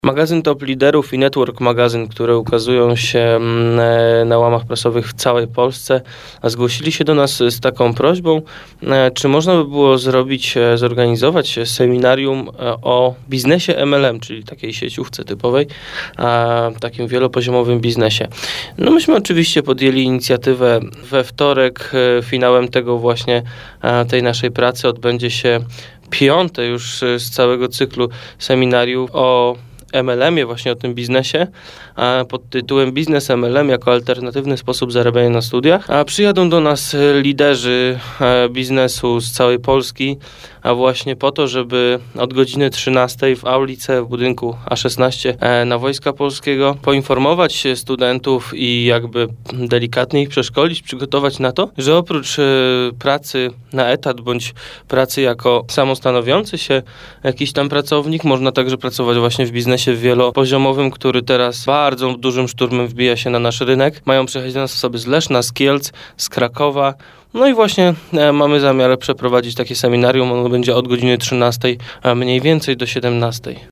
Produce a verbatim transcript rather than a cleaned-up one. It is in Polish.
Magazyn Top Liderów i Network Magazyn, które ukazują się na łamach prasowych w całej Polsce, zgłosili się do nas z taką prośbą, czy można by było zrobić, zorganizować seminarium o biznesie M L M, czyli takiej sieciówce typowej, takim wielopoziomowym biznesie. No myśmy oczywiście podjęli inicjatywę. We wtorek finałem tego właśnie, tej naszej pracy odbędzie się piąte już z całego cyklu seminariów o M L M-ie, właśnie o tym biznesie, pod tytułem Biznes M L M jako alternatywny sposób zarabiania na studiach. A przyjadą do nas liderzy biznesu z całej Polski, a właśnie po to, żeby od godziny trzynastej w aulice w budynku A szesnaście na Wojska Polskiego poinformować studentów i jakby delikatnie ich przeszkolić, przygotować na to, że oprócz pracy na etat bądź pracy jako samostanowiący się jakiś tam pracownik, można także pracować właśnie w biznesie wielopoziomowym, który teraz bardzo dużym szturmem wbija się na nasz rynek. Mają przyjechać do nas osoby z Leszna, z Kielc, z Krakowa. No i właśnie e, mamy zamiar przeprowadzić takie seminarium. Ono będzie od godziny trzynastej, a mniej więcej do siedemnastej.